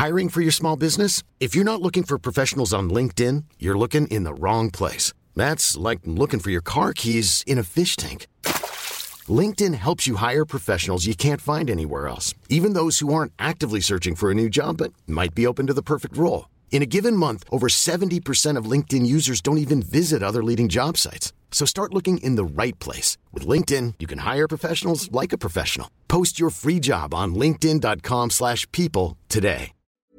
Hiring for your small business? If you're not looking for professionals on LinkedIn, you're looking in the wrong place. That's like looking for your car keys in a fish tank. LinkedIn helps you hire professionals you can't find anywhere else, even those who aren't actively searching for a new job but might be open to the perfect role. In a given month, over 70% of LinkedIn users don't even visit other leading job sites. So start looking in the right place. With LinkedIn, you can hire professionals like a professional. Post your free job on linkedin.com/people today.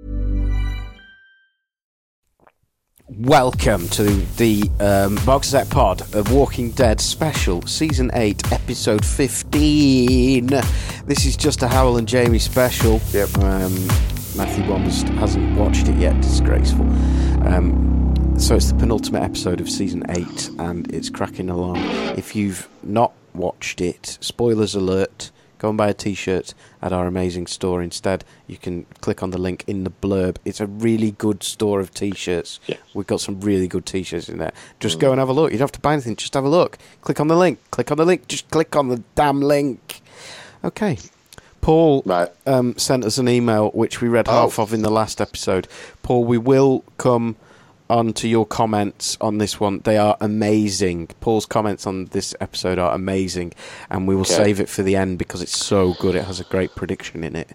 Welcome to the Box Set Pod, a Walking Dead special, Season 8, Episode 15. This is just a Howell and Jamie special. Yep. Matthew Bombers hasn't watched it yet, disgraceful. So it's the penultimate episode of Season 8, and it's cracking along. If you've not watched it, spoilers alert, go and buy a t-shirt at our amazing store. Instead, you can click on the link in the blurb. It's a really good store of t-shirts. Yeah. We've got some really good t-shirts in there. Just go and have a look. You don't have to buy anything, just have a look. Click on the link. Click on the link. Just click on the damn link. Okay. Paul sent us an email, which we read half of in the last episode. Paul, we will come on to your comments on this one. They are amazing. Paul's comments on this episode are amazing, and we will save it for the end because it's so good. It has a great prediction in it.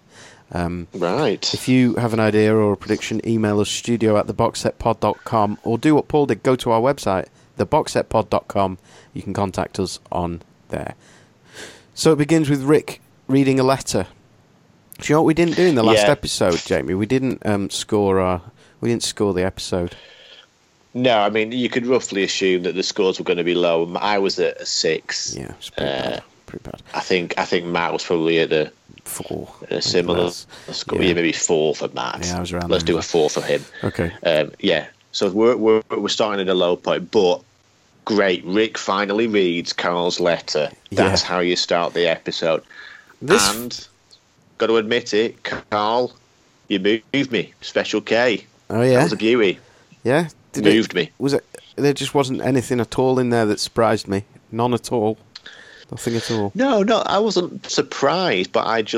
Right. If you have an idea or a prediction, email us studio@theboxsetpod.com, or do what Paul did, go to our website, theboxsetpod.com. You can contact us on there. So it begins with Rick reading a letter. Do you know what we didn't do in the last episode, Jamie? We didn't score the episode. No, I mean, you could roughly assume that the scores were going to be low. I was at a 6. Yeah, it's pretty bad. I think Matt was probably at a 4. A similar score. Yeah, maybe 4 for Matt. Yeah, I was around. Let's do a 4 for him. Okay. So we're starting at a low point, but great. Rick finally reads Carl's letter. That's how you start the episode. And got to admit it, Carl, you moved me. Special K. Oh yeah, that was a beauty. Yeah. Moved me. Was it? There just wasn't anything at all in there that surprised me. None at all. Nothing at all. No, I wasn't surprised, but I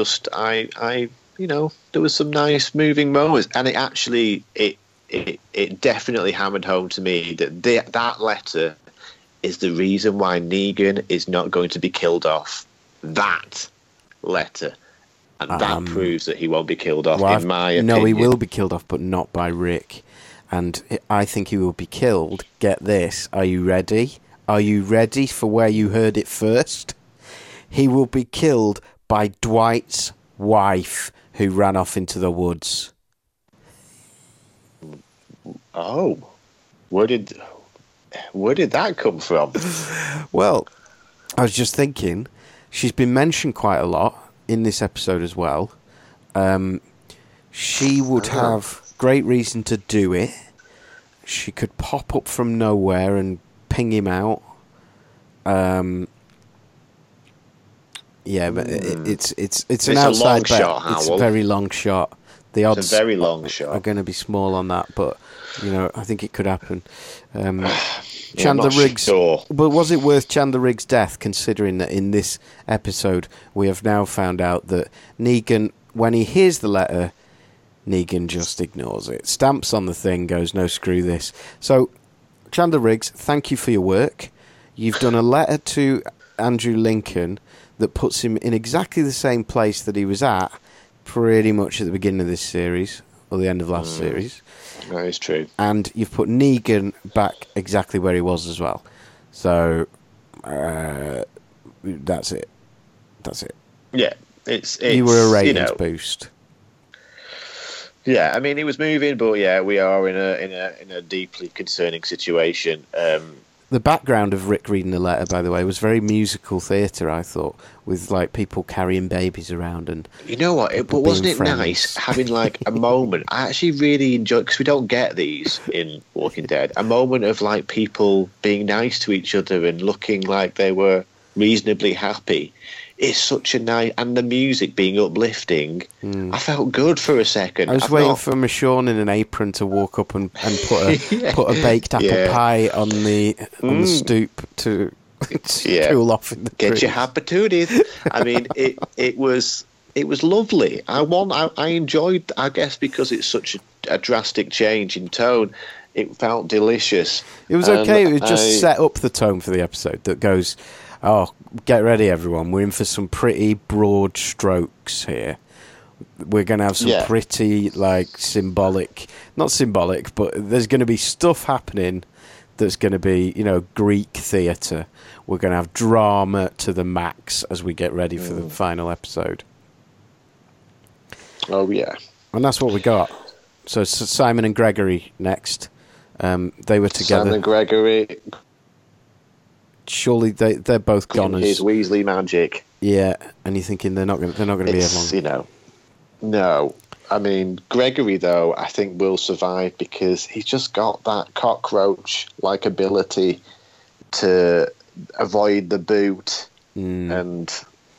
there was some nice moving moments, and it actually, it definitely hammered home to me that that letter is the reason why Negan is not going to be killed off. That letter. And that proves that he won't be killed off, in my opinion. No, he will be killed off, but not by Rick. And I think he will be killed. Get this. Are you ready? Are you ready for where you heard it first? He will be killed by Dwight's wife, who ran off into the woods. Oh. Where did that come from? Well, I was just thinking, she's been mentioned quite a lot in this episode as well. She would have great reason to do it. She could pop up from nowhere and ping him out. But it's an outside bet. It's a very long shot. The odds it's a very long shot. Are going to be small on that, but I think it could happen. Chandler Riggs. Sure. But was it worth Chandler Riggs' death, considering that in this episode we have now found out that Negan, when he hears the letter, Negan just ignores it, stamps on the thing, goes, no, screw this. So, Chandler Riggs, thank you for your work. You've done a letter to Andrew Lincoln that puts him in exactly the same place that he was at pretty much at the beginning of this series, or the end of last series. That is true. And you've put Negan back exactly where he was as well. So, that's it. Yeah, it's you were a ratings boost. Yeah, I mean, he was moving, but yeah, we are in a deeply concerning situation. The background of Rick reading the letter, by the way, was very musical theatre, I thought, with like people carrying babies around and. You know what? But wasn't it nice having like a moment? I actually really enjoyed, because we don't get these in Walking Dead. A moment of like people being nice to each other and looking like they were reasonably happy. It's such a nice, and the music being uplifting. I felt good for a second. I was waiting for Michonne in an apron to walk up and put a baked apple pie on the stoop to cool off in the Get trees. your opportunities. I mean, it was it was lovely. I enjoyed, I guess, because it's such a drastic change in tone. It felt delicious. It was okay. It just set up the tone for the episode that goes, oh, get ready, everyone. We're in for some pretty broad strokes here. We're going to have some pretty, like, symbolic... Not symbolic, but there's going to be stuff happening that's going to be, you know, Greek theatre. We're going to have drama to the max as we get ready for the final episode. Oh, yeah. And that's what we got. So Simon and Gregory next. They were together. Simon and Gregory. Surely they're both goners. His Weasley magic. Yeah, and you're thinking they're not going to be here long. You know, no. I mean, Gregory, though, I think will survive because he's just got that cockroach-like ability to avoid the boot. And,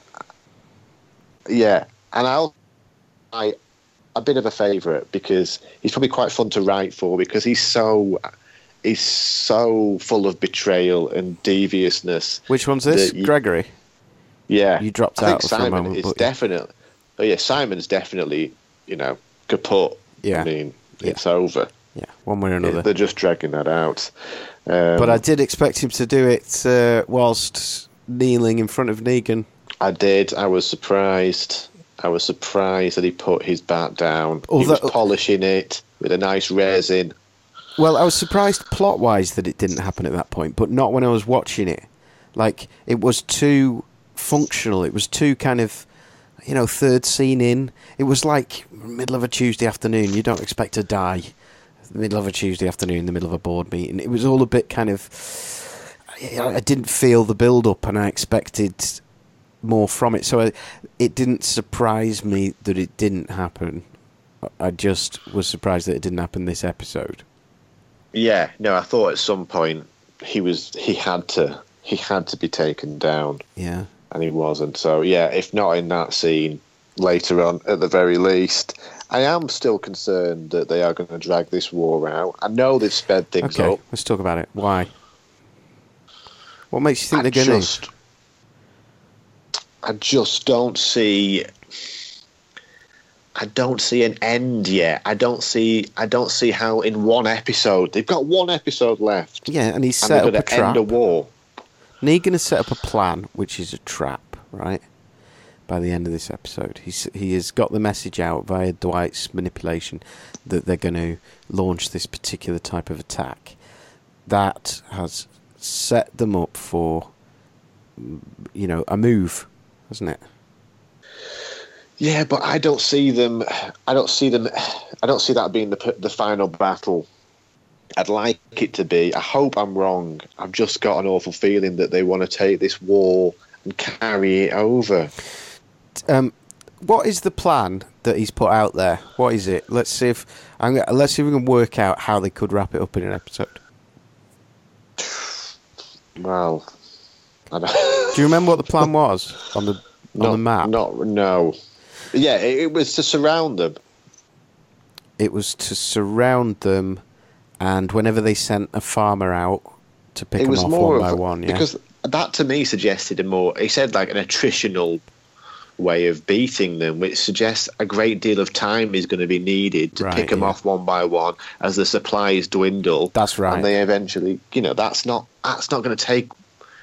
yeah. And a bit of a favourite because he's probably quite fun to write for because he's so full of betrayal and deviousness. Which one's this? Gregory? Yeah. You dropped out for Simon a moment. Is definitely... Oh, yeah, Simon's definitely, you know, kaput. Yeah. I mean, it's over. Yeah, one way or another. They're just dragging that out. But I did expect him to do it whilst kneeling in front of Negan. I did. I was surprised. That he put his bat down. He was polishing it with a nice resin. Well, I was surprised plot-wise that it didn't happen at that point, but not when I was watching it. Like, it was too functional. It was too kind of, you know, third scene in. It was like middle of a Tuesday afternoon. You don't expect to die. Middle of a Tuesday afternoon, in the middle of a board meeting. It was all a bit kind of... I didn't feel the build-up, and I expected more from it. So it didn't surprise me that it didn't happen. I just was surprised that it didn't happen this episode. Yeah, no, I thought at some point he had to be taken down. Yeah. And he wasn't. So, yeah, if not in that scene, later on, at the very least, I am still concerned that they are going to drag this war out. I know they've sped things up. Let's talk about it. Why? What makes you think they're going to... I just don't see... I don't see an end yet. I don't see how in one episode... They've got one episode left. Yeah, and he's set up a trap. End a war. Negan has set up a plan, which is a trap, right? By the end of this episode, he has got the message out via Dwight's manipulation that they're going to launch this particular type of attack. That has set them up for, you know, a move, hasn't it? Yeah, but I don't see that being the final battle. I'd like it to be. I hope I'm wrong. I've just got an awful feeling that they want to take this war and carry it over. What is the plan that he's put out there? What is it? Let's see if we can work out how they could wrap it up in an episode. Well, I don't... Do you remember what the plan was on the map? No. Yeah, it was to surround them. It was to surround them. And whenever they sent a farmer out to pick them off one by one, yeah? Because that to me suggested he said like an attritional way of beating them, which suggests a great deal of time is going to be needed to pick them off one by one as the supplies dwindle. That's right. And they eventually, you know, that's not going to take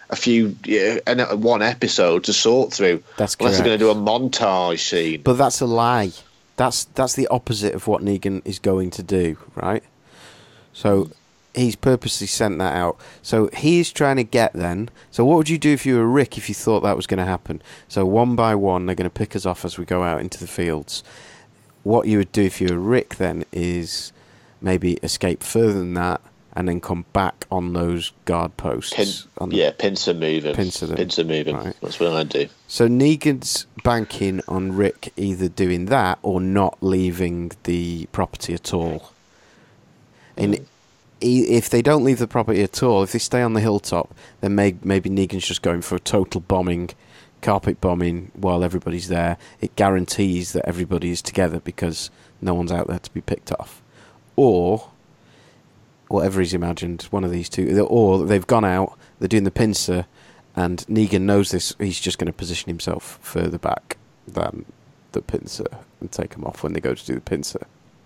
one episode to sort through. That's correct. Unless they're going to do a montage scene. But that's a lie. That's the opposite of what Negan is going to do, right? So he's purposely sent that out. So he's trying to get then. So what would you do if you were Rick if you thought that was going to happen? So one by one, they're going to pick us off as we go out into the fields. What you would do if you were Rick then is maybe escape further than that and then come back on those guard posts. Pincer moving. Pincer moving. Right. That's what I'd do. So Negan's banking on Rick either doing that or not leaving the property at all. And if they don't leave the property at all, if they stay on the hilltop, then maybe Negan's just going for a total bombing, carpet bombing while everybody's there. It guarantees that everybody is together because no one's out there to be picked off. Or, whatever he's imagined, one of these two. Or they've gone out, they're doing the pincer, and Negan knows this, he's just going to position himself further back than the pincer and take them off when they go to do the pincer.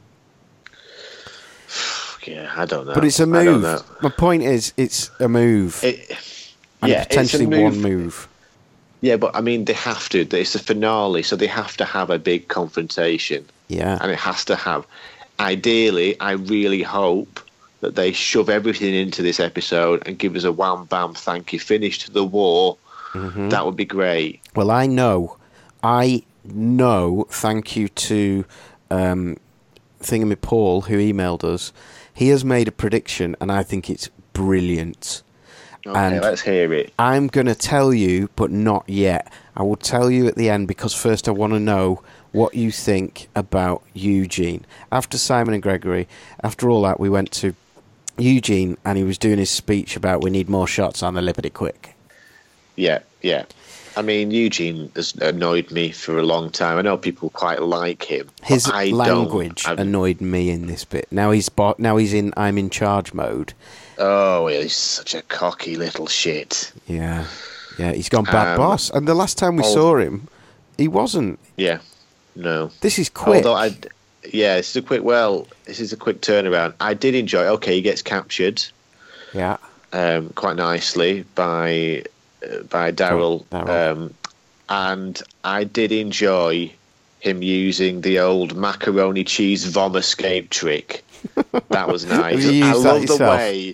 Yeah, I don't know. But it's a move. My point is, it's a move. Potentially one move. Yeah, but I mean, they have to. It's the finale, so they have to have a big confrontation. Yeah. And it has to have. Ideally, I really hope that they shove everything into this episode and give us a wham bam thank you finish to the war. Mm-hmm. That would be great. Well, I know, thank you to Thingamy Paul, who emailed us. He has made a prediction, and I think it's brilliant. Okay, and let's hear it. I'm going to tell you, but not yet. I will tell you at the end, because first I want to know what you think about Eugene. After Simon and Gregory, after all that, we went to Eugene, and he was doing his speech about we need more shots on the Liberty Quick. Yeah. I mean, Eugene has annoyed me for a long time. I know people quite like him. His language annoyed me in this bit. Now he's in I'm in charge mode. Oh, he's such a cocky little shit. Yeah, he's gone bad boss. And the last time we saw him, he wasn't. Yeah, no. This is quick. This is a quick turnaround. I did enjoy. Okay, he gets captured. Yeah. Quite nicely by Daryl. And I did enjoy him using the old macaroni cheese vom escape trick. That was nice. I love the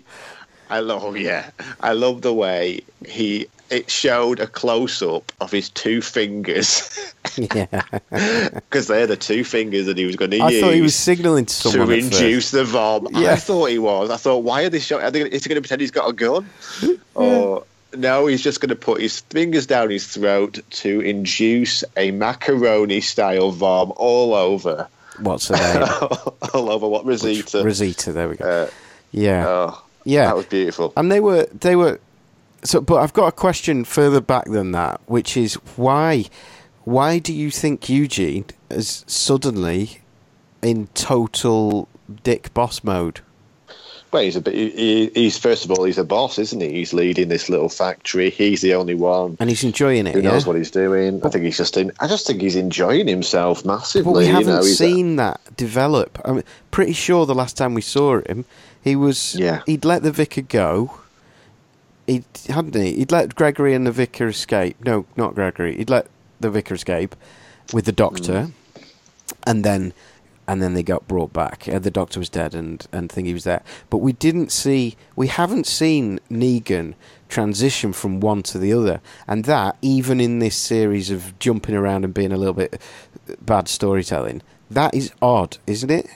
way it showed a close up of his two fingers. Yeah. Because they're the two fingers that he was going to use. I thought he was signalling to someone to induce the vom. Yeah. I thought he was. I thought, why are they showing? Is he going to pretend he's got a gun? Or no, he's just going to put his fingers down his throat to induce a macaroni-style vom all over. What's her name? All over what? Rosita. Rosita, there we go. Yeah. That was beautiful. And they were so, but I've got a question further back than that, which is why do you think Eugene is suddenly in total dick boss mode? Well, he's first of all, he's a boss, isn't he? He's leading this little factory. He's the only one, and he's enjoying it. Who knows what he's doing? I just think he's enjoying himself massively. But we haven't seen that develop. I'm pretty sure the last time we saw him, he'd let the vicar go. He'd let Gregory and the vicar escape. No, not Gregory. He'd let the vicar escape with the doctor, and then they got brought back. The doctor was dead, and Thingy was there. But we haven't seen Negan transition from one to the other, and that even in this series of jumping around and being a little bit bad storytelling, that is odd, isn't it?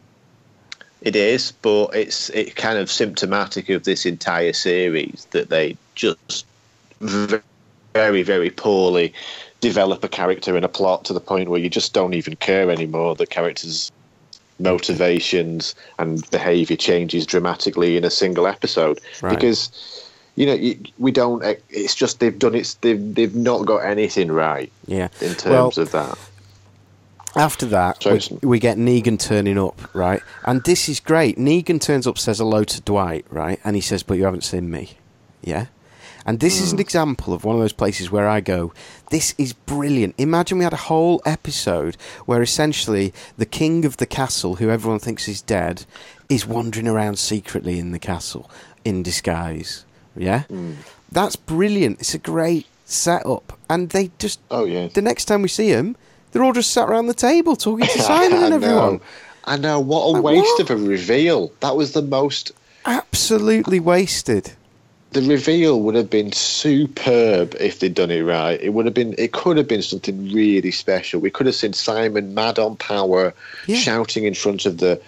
It is, but it's kind of symptomatic of this entire series that they just very, very poorly develop a character and a plot to the point where you just don't even care anymore. The characters' motivations and behaviour changes dramatically in a single episode, right? Because we don't. It's just they've done it. They've not got anything right. Yeah, in terms of that. After that, we get Negan turning up, right? And this is great. Negan turns up, says hello to Dwight, right? And he says, "But you haven't seen me." Yeah. And this is an example of one of those places where I go, this is brilliant. Imagine we had a whole episode where essentially the king of the castle, who everyone thinks is dead, is wandering around secretly in the castle in disguise. Yeah? That's brilliant. It's a great setup. And they just... the next time we see him, they're all just sat around the table talking to Simon and everyone. I know. What a waste of a reveal. That was the most... Absolutely wasted. The reveal would have been superb if they'd done it right. It could have been something really special. We could have seen Simon mad on power, shouting in front of the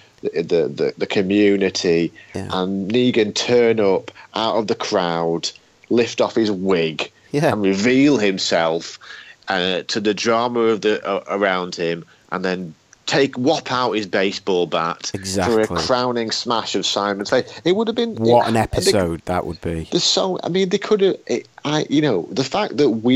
community, and Negan turn up out of the crowd, lift off his wig, and reveal himself to the drama of around him, and then whop out his baseball bat for a crowning smash of Simon's face. It would have been an episode that would be. They could have. The fact that we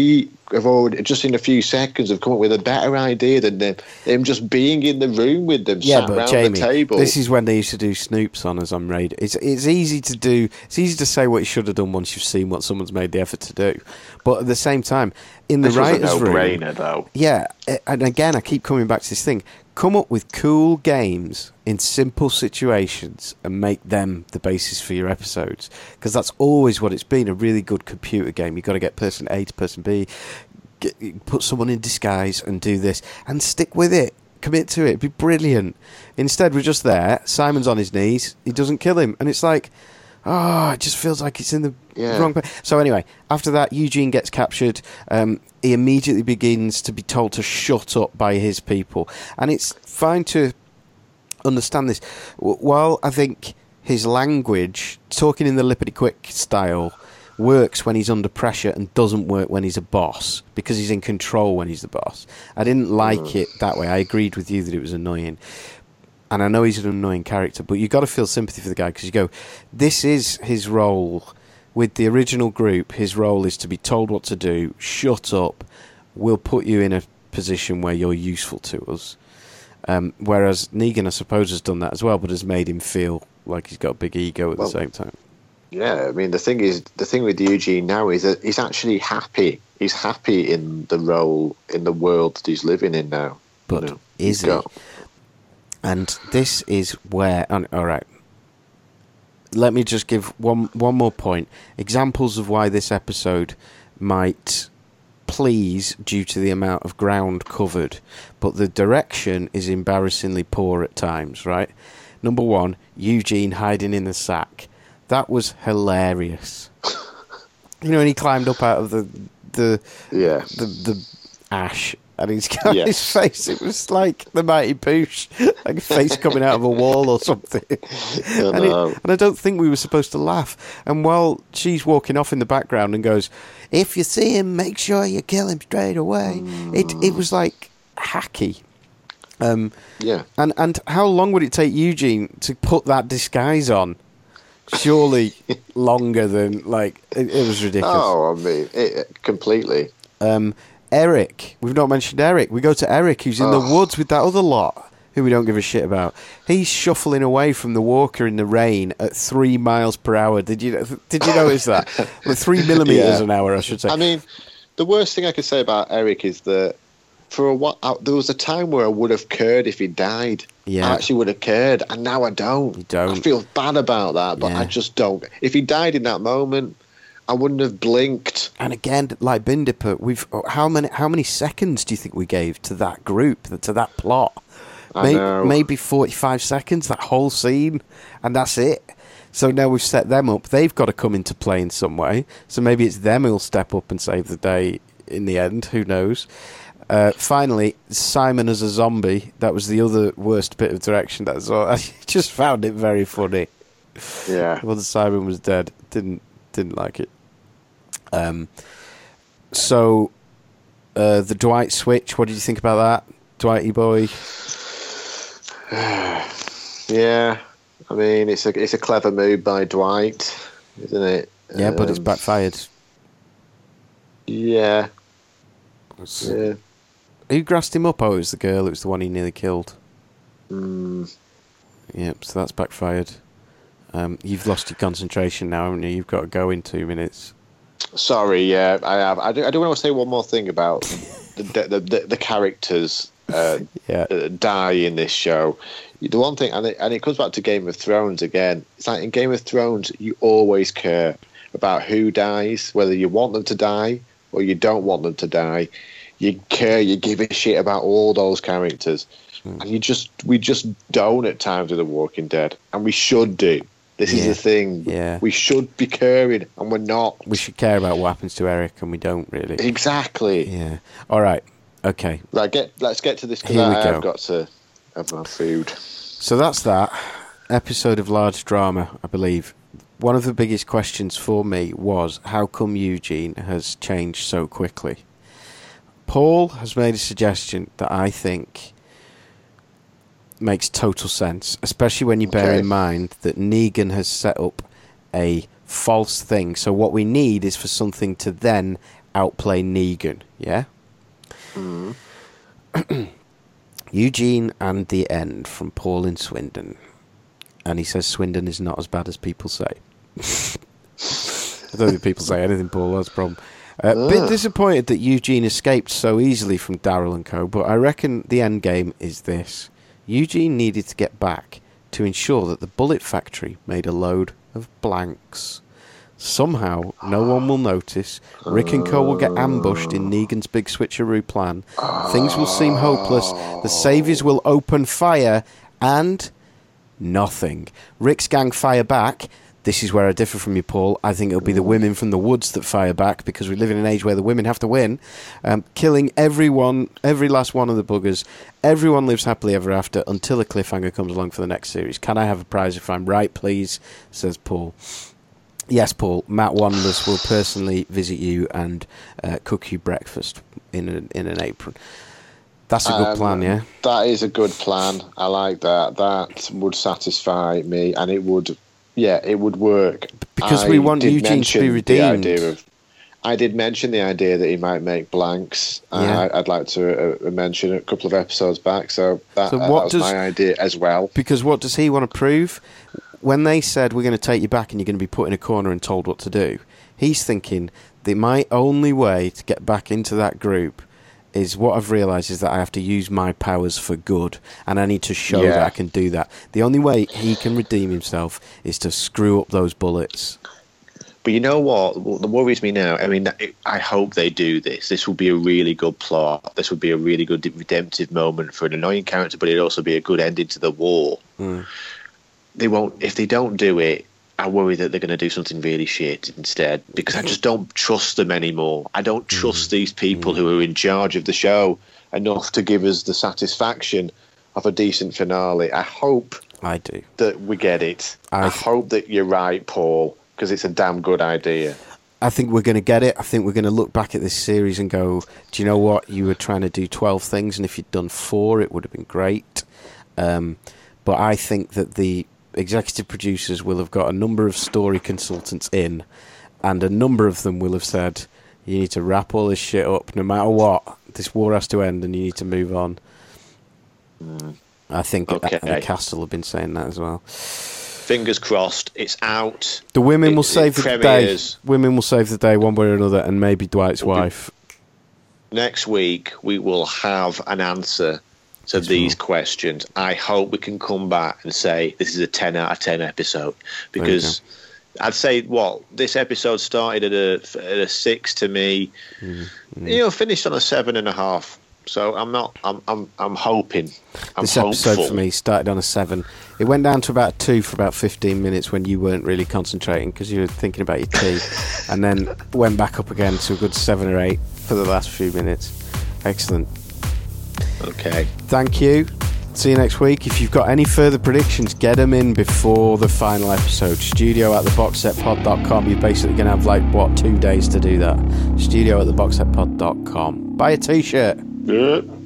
have already, just in a few seconds, have come up with a better idea than them just being in the room with them, sat around Jamie, the table. This is when they used to do Snoops on us on radio. It's easy to do. It's easy to say what you should have done once you've seen what someone's made the effort to do. But at the same time, in the writers' room, no-brainer, though. Yeah, and again, I keep coming back to this thing. Come up with cool games in simple situations and make them the basis for your episodes. Because that's always what it's been, a really good computer game. You've got to get person A to person B, put someone in disguise and do this. And stick with it. Commit to it. It'd be brilliant. Instead, we're just there. Simon's on his knees. He doesn't kill him. And it's like, it just feels like it's in the wrong place. So anyway, after that, Eugene gets captured. He immediately begins to be told to shut up by his people. And it's fine to understand this. While I think his language, talking in the lippity-quick style, works when he's under pressure and doesn't work when he's a boss, because he's in control when he's the boss. I didn't like it that way. I agreed with you that it was annoying. And I know he's an annoying character, but you've got to feel sympathy for the guy, because you go, this is his role. With the original group, his role is to be told what to do, shut up, we'll put you in a position where you're useful to us. Whereas Negan, I suppose, has done that as well, but has made him feel like he's got a big ego at the same time. Yeah, I mean, the thing with Eugene now is that he's actually happy. He's happy in the role, in the world that he's living in now. But is he? And this is where... all right. Let me just give one more point. Examples of why this episode might please due to the amount of ground covered, but the direction is embarrassingly poor at times, right? Number one, Eugene hiding in the sack. That was hilarious. You know, when he climbed up out of the ash, and he's got his face, it was like the Mighty Boosh, like a face coming out of a wall or something. And I don't think we were supposed to laugh. And while she's walking off in the background and goes, if you see him, make sure you kill him straight away. It was like hacky. And how long would it take Eugene to put that disguise on? Surely longer than, like, it was ridiculous. Oh, I mean, completely. Eric. We've not mentioned Eric. We go to Eric, who's in the woods with that other lot, who we don't give a shit about. He's shuffling away from the walker in the rain at 3 miles per hour. Did you notice that? 3 millimeters an hour, I should say. I mean, the worst thing I could say about Eric is that for a while, there was a time where I would have cared if he died. Yeah. I actually would have cared, and now I don't. You don't. I feel bad about that, but I just don't. If he died in that moment, I wouldn't have blinked. And again, like Bindipper, how many seconds do you think we gave to that group, to that plot? Maybe 45 seconds, that whole scene, and that's it. So now we've set them up. They've got to come into play in some way. So maybe it's them who'll step up and save the day in the end. Who knows? Finally, Simon as a zombie. That was the other worst bit of direction. That's all. I just found it very funny. Yeah. Well, Simon was dead. Didn't like it. So the Dwight switch. What did you think about that, Dwighty boy? Yeah, I mean it's a clever move by Dwight, isn't it? Yeah, but it's backfired. Yeah. Who grassed him up? Oh, it was the girl. It was the one he nearly killed. Yep, so that's backfired. You've lost your concentration now, haven't you? You've got to go in 2 minutes. Sorry, yeah, I have. I do want to say one more thing about the characters die in this show. The one thing, and it comes back to Game of Thrones again. It's like in Game of Thrones, you always care about who dies, whether you want them to die or you don't want them to die. You care, you give a shit about all those characters. And we just don't at times with The Walking Dead. And we should do. This is the thing. Yeah. We should be caring, and we're not. We should care about what happens to Eric, and we don't really. Exactly. Yeah. All right. Okay. Right, let's get to this, because I've got to have my food. So that's that episode of Large Drama, I believe. One of the biggest questions for me was, how come Eugene has changed so quickly? Paul has made a suggestion that I think makes total sense, especially when you bear in mind that Negan has set up a false thing. So what we need is for something to then outplay Negan, yeah? Eugene and the End from Paul in Swindon. And he says Swindon is not as bad as people say. I don't think people say anything, Paul. That's a problem. Bit disappointed that Eugene escaped so easily from Daryl and co, but I reckon the end game is this. Eugene needed to get back to ensure that the Bullet Factory made a load of blanks. Somehow, no one will notice. Rick and co will get ambushed in Negan's big switcheroo plan. Things will seem hopeless. The Saviors will open fire, and nothing. Rick's gang fire back. This is where I differ from you, Paul. I think it'll be the women from the woods that fire back, because we live in an age where the women have to win. Killing everyone, every last one of the buggers. Everyone lives happily ever after until a cliffhanger comes along for the next series. Can I have a prize if I'm right, please? Says Paul. Yes, Paul. Matt Wanderless will personally visit you and cook you breakfast in an apron. That's a good plan, yeah? That is a good plan. I like that. That would satisfy me, and it would... Yeah, it would work. Because we want Eugene to be redeemed. I did mention the idea that he might make blanks. Yeah. I'd like to mention a couple of episodes back. So that was my idea as well. Because what does he want to prove? When they said, we're going to take you back and you're going to be put in a corner and told what to do, he's thinking that my only way to get back into that group is what I've realised is that I have to use my powers for good, and I need to show that I can do that. The only way he can redeem himself is to screw up those bullets. But you know what? That worries me now. I mean, I hope they do this. This will be a really good plot. This would be a really good redemptive moment for an annoying character, but it'd also be a good ending to the war. They won't. If they don't do it, I worry that they're going to do something really shit instead, because I just don't trust them anymore. I don't trust these people who are in charge of the show enough to give us the satisfaction of a decent finale. I hope that we get it. I hope that you're right, Paul, because it's a damn good idea. I think we're going to get it. I think we're going to look back at this series and go, do you know what? You were trying to do 12 things, and if you'd done 4, it would have been great. But I think that the executive producers will have got a number of story consultants in, and a number of them will have said, you need to wrap all this shit up no matter what. This war has to end and you need to move on. I think the cast will have been saying that as well. Fingers crossed, it's out. The women will save the day. Women will save the day one way or another, and maybe Dwight's wife. Next week we will have an answer to these questions. I hope we can come back and say this is a 10 out of 10 episode, because I'd say this episode started at a 6 to me. Finished on a 7.5. So I'm hoping. This episode for me started on a 7. It went down to about 2 for about 15 minutes when you weren't really concentrating because you were thinking about your tea, and then went back up again to a good 7 or 8 for the last few minutes. Excellent. Okay. Thank you. See you next week. If you've got any further predictions, get them in before the final episode. studio@theboxsetpod.com. You're basically going to have 2 days to do that. studio@theboxsetpod.com. Buy a t-shirt. Yeah.